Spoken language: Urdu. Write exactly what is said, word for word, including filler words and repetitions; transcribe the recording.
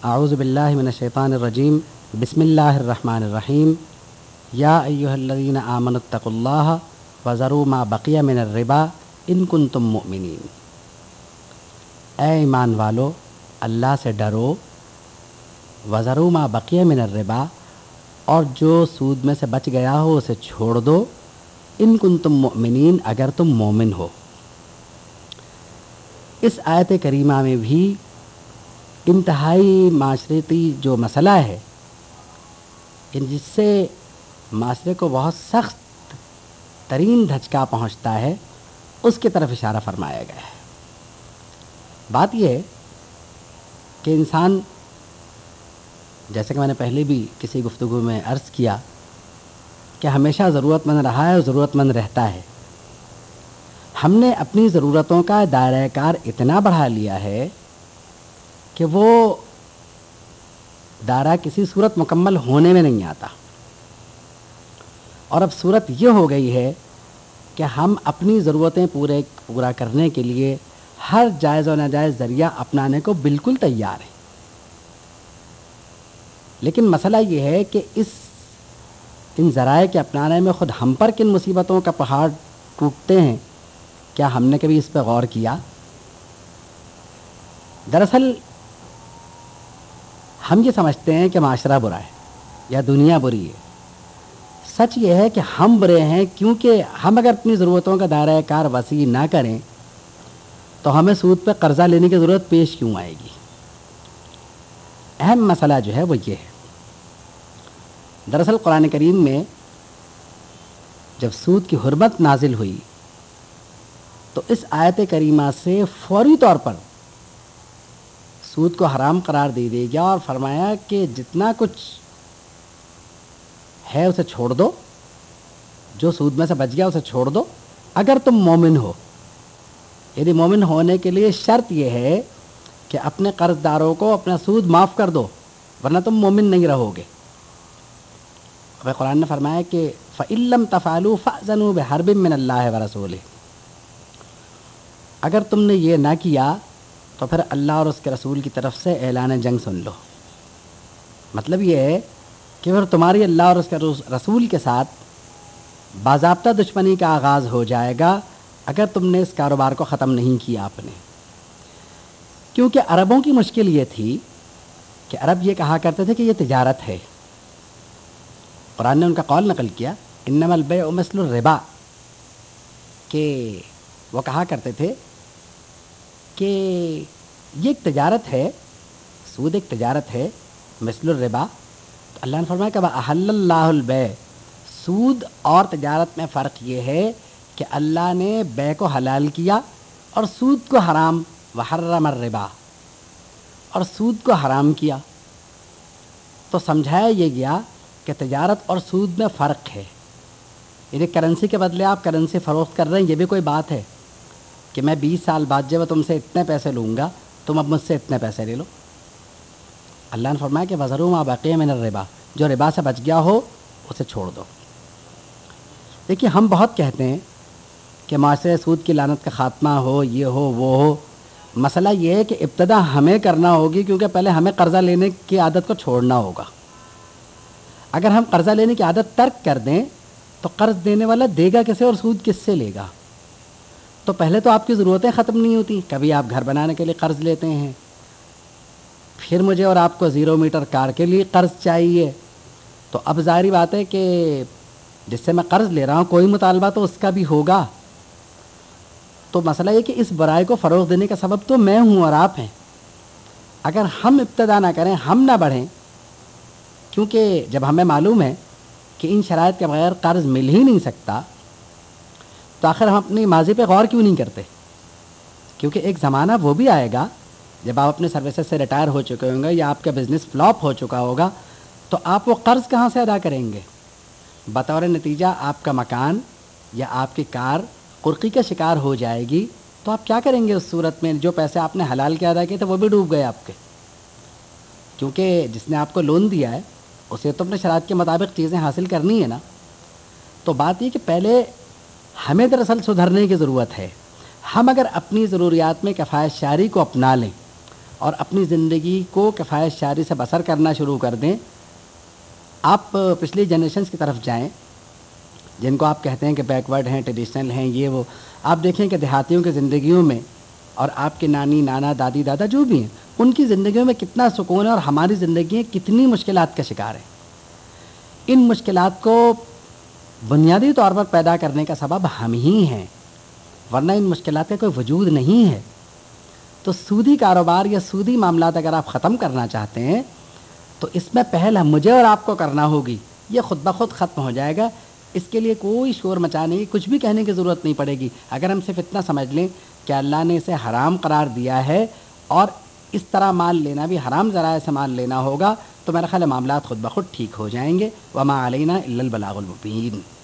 اعوذ باللہ من الشیطان الرجیم بسم اللہ الرحمن الرحیم یا ایہا الذین آمنوا اتقوا اللہ وذروا ما بقی من الربا ان کنتم مؤمنین۔ اے ایمان والو، اللہ سے ڈرو، وذروا ما بقی من الربا، اور جو سود میں سے بچ گیا ہو اسے چھوڑ دو، ان کنتم مؤمنین، اگر تم مومن ہو۔ اس آیت کریمہ میں بھی انتہائی معاشرتی جو مسئلہ ہے جس سے معاشرے کو بہت سخت ترین دھچکا پہنچتا ہے، اس کی طرف اشارہ فرمایا گیا ہے۔ بات یہ ہے کہ انسان، جیسے کہ میں نے پہلے بھی کسی گفتگو میں عرض کیا، کہ ہمیشہ ضرورت مند رہا ہے اور ضرورت مند رہتا ہے۔ ہم نے اپنی ضرورتوں کا دائرہ کار اتنا بڑھا لیا ہے کہ وہ دائرہ کسی صورت مکمل ہونے میں نہیں آتا، اور اب صورت یہ ہو گئی ہے کہ ہم اپنی ضرورتیں پورے پورا کرنے کے لیے ہر جائز و ناجائز ذریعہ اپنانے کو بالکل تیار ہیں۔ لیکن مسئلہ یہ ہے کہ اس ان ذرائع کے اپنانے میں خود ہم پر کن مصیبتوں کا پہاڑ ٹوٹتے ہیں، کیا ہم نے کبھی اس پہ غور کیا؟ دراصل ہم یہ سمجھتے ہیں کہ معاشرہ برا ہے یا دنیا بری ہے۔ سچ یہ ہے کہ ہم برے ہیں، کیونکہ ہم اگر اپنی ضرورتوں کا دائرہ کار وسیع نہ کریں تو ہمیں سود پہ قرضہ لینے کی ضرورت پیش کیوں آئے گی؟ اہم مسئلہ جو ہے وہ یہ ہے۔ دراصل قرآن کریم میں جب سود کی حرمت نازل ہوئی تو اس آیت کریمہ سے فوری طور پر سود کو حرام قرار دے دیا گیا اور فرمایا کہ جتنا کچھ ہے اسے چھوڑ دو، جو سود میں سے بچ گیا اسے چھوڑ دو، اگر تم مومن ہو۔ یعنی مومن ہونے کے لیے شرط یہ ہے کہ اپنے قرض داروں کو اپنا سود معاف کر دو، ورنہ تم مومن نہیں رہو گے۔ اب قرآن نے فرمایا کہ فَإِن لَّمْ تَفْعَلُوا فَأْذَنُوا بِحَرْبٍ مِّنَ اللَّهِ وَرَسُولِهِ، اگر تم نے یہ نہ کیا تو پھر اللہ اور اس کے رسول کی طرف سے اعلان جنگ سن لو۔ مطلب یہ ہے کہ پھر تمہاری اللہ اور اس کے رسول کے ساتھ باضابطہ دشمنی کا آغاز ہو جائے گا اگر تم نے اس کاروبار کو ختم نہیں کیا اپنے۔ کیونکہ عربوں کی مشکل یہ تھی کہ عرب یہ کہا کرتے تھے کہ یہ تجارت ہے۔ قرآن نے ان کا قول نقل کیا، انما البیع مثل الربا، کہ وہ کہا کرتے تھے کہ یہ ایک تجارت ہے، سود ایک تجارت ہے، مثل الربا۔ تو اللہ نے فرمایا کہ وَأَحَلَّ اللَّهُ الْبَيْعَ، سود اور تجارت میں فرق یہ ہے کہ اللہ نے بیع کو حلال کیا اور سود کو حرام، وحرم الربا، اور سود کو حرام کیا۔ تو سمجھایا یہ گیا کہ تجارت اور سود میں فرق ہے۔ یعنی کرنسی کے بدلے آپ کرنسی فروخت کر رہے ہیں، یہ بھی کوئی بات ہے کہ میں بیس سال بعد جب تم سے اتنے پیسے لوں گا تم اب مجھ سے اتنے پیسے لے لو۔ اللہ نے فرمایا کہ وَذَرُوا مَا بَقِیَ مِنَ الرِّبَا، جو ربا سے بچ گیا ہو اسے چھوڑ دو۔ دیکھیے، ہم بہت کہتے ہیں کہ معاشرے سود کی لعنت کا خاتمہ ہو، یہ ہو وہ ہو۔ مسئلہ یہ ہے کہ ابتدا ہمیں کرنا ہوگی، کیونکہ پہلے ہمیں قرضہ لینے کی عادت کو چھوڑنا ہوگا۔ اگر ہم قرضہ لینے کی عادت ترک کر دیں تو قرض دینے والا دے گا کسے اور سود کس سے لے گا؟ تو پہلے تو آپ کی ضرورتیں ختم نہیں ہوتی۔ کبھی آپ گھر بنانے کے لیے قرض لیتے ہیں، پھر مجھے اور آپ کو زیرو میٹر کار کے لیے قرض چاہیے، تو اب ظاہری بات ہے کہ جس سے میں قرض لے رہا ہوں کوئی مطالبہ تو اس کا بھی ہوگا۔ تو مسئلہ یہ کہ اس برائے کو فروغ دینے کا سبب تو میں ہوں اور آپ ہیں۔ اگر ہم ابتدا نہ کریں، ہم نہ بڑھیں، کیونکہ جب ہمیں معلوم ہے کہ ان شرائط کے بغیر قرض مل ہی نہیں سکتا، تو آخر ہم اپنی ماضی پہ غور کیوں نہیں کرتے؟ کیونکہ ایک زمانہ وہ بھی آئے گا جب آپ اپنے سروسز سے ریٹائر ہو چکے ہوں گے یا آپ کا بزنس فلاپ ہو چکا ہوگا، تو آپ وہ قرض کہاں سے ادا کریں گے؟ بطور نتیجہ آپ کا مکان یا آپ کی کار قرقی کا شکار ہو جائے گی، تو آپ کیا کریں گے اس صورت میں؟ جو پیسے آپ نے حلال کے ادا کیے تھے وہ بھی ڈوب گئے آپ کے، کیونکہ جس نے آپ کو لون دیا ہے اسے تو اپنے شرائط کے مطابق چیزیں حاصل کرنی ہے نا۔ تو بات یہ کہ پہلے ہمیں دراصل سدھرنے کی ضرورت ہے۔ ہم اگر اپنی ضروریات میں کفایت شاری کو اپنا لیں اور اپنی زندگی کو کفایت شعری سے بسر کرنا شروع کر دیں. آپ پچھلی جنریشنز کی طرف جائیں جن کو آپ کہتے ہیں کہ بیکورڈ ہیں، ٹریڈیشنل ہیں، یہ وہ. آپ دیکھیں کہ دیہاتیوں کی زندگیوں میں اور آپ کے نانی نانا دادی دادا جو بھی ہیں ان کی زندگیوں میں کتنا سکون ہے، اور ہماری زندگیاں کتنی مشکلات کا شکار ہیں. ان مشکلات کو بنیادی طور پر پیدا کرنے کا سبب ہم ہی ہیں، ورنہ ان مشکلات کا کوئی وجود نہیں ہے. تو سودی کاروبار یا سودی معاملات اگر آپ ختم کرنا چاہتے ہیں تو اس میں پہل مجھے اور آپ کو کرنا ہوگی. یہ خود بخود ختم ہو جائے گا. اس کے لیے کوئی شور مچانے کی، کچھ بھی کہنے کی ضرورت نہیں پڑے گی. اگر ہم صرف اتنا سمجھ لیں کہ اللہ نے اسے حرام قرار دیا ہے اور اس طرح مال لینا بھی حرام ذرائع سے مال لینا ہوگا، تو میرا خیال ہے معاملات خود بخود ٹھیک ہو جائیں گے. وما علینا الا البلاغ المبین.